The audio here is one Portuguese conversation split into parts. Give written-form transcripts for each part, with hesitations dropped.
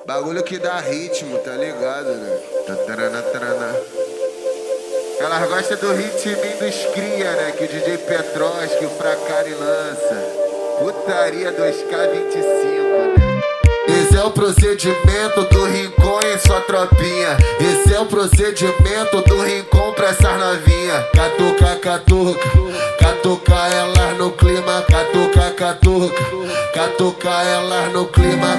Bagulho que dá ritmo, tá ligado, né? Tatarana, tarana. Elas gostam do ritminho dos cria, né? Que o DJ Petroski, o Fracari lança. Putaria 2K25, né? Esse é o procedimento do Rincon em sua tropinha. Esse é o procedimento do Rincon pra essas novinha. Catuca, catuca, catuca elas no clima. Catuca, catuca, catuca elas no clima.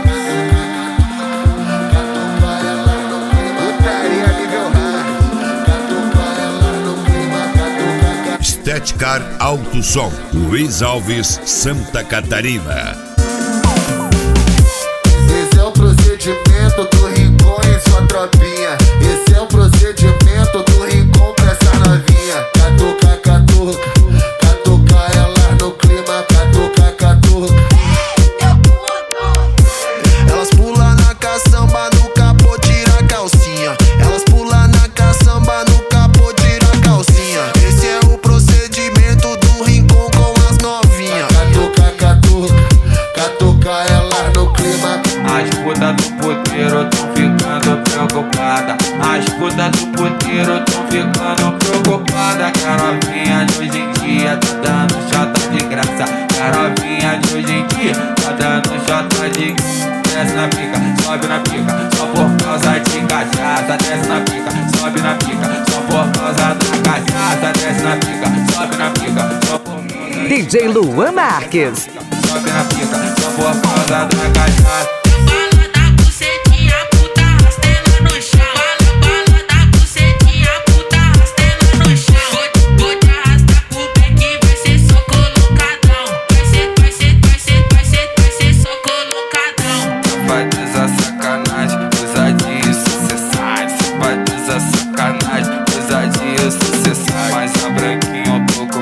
Catuca elas no clima. Putaria nível hard. Catuca elas no clima. Catuca. Estética Alto Som, Luiz Alves, Santa Catarina. Esse é o procedimento do Rincon em sua tropinha. Esse é o procedimento do Rincon pra essa novinha. Catuca, catuca, catuca elas no clima. Catuca, catuca. Elas pulam na caçamba, no capô, tira a calcinha. Elas pulam na caçamba, no capô, tira a calcinha. Esse é o procedimento do Rincon com as novinhas. Catuca, catuca, catuca elas no clima. As putas do puteiro tão ficando preocupada. As putas do puteiro tão ficando preocupada. Que a novinha de hoje em dia tá dando chota de graça. Que a novinha de hoje em dia tá dando chota de graça. Desce na pica, sobe na pica, só por causa de cachaça. Desce na pica, sobe na pica, só por causa da cachaça. Desce na pica, sobe na pica, só por causa da DJ Luan Marques. sobe na pica, só por causa da cachaça.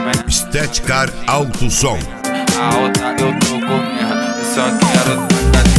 Estética Alto Som. A outra eu tô comendo, eu só quero tacar.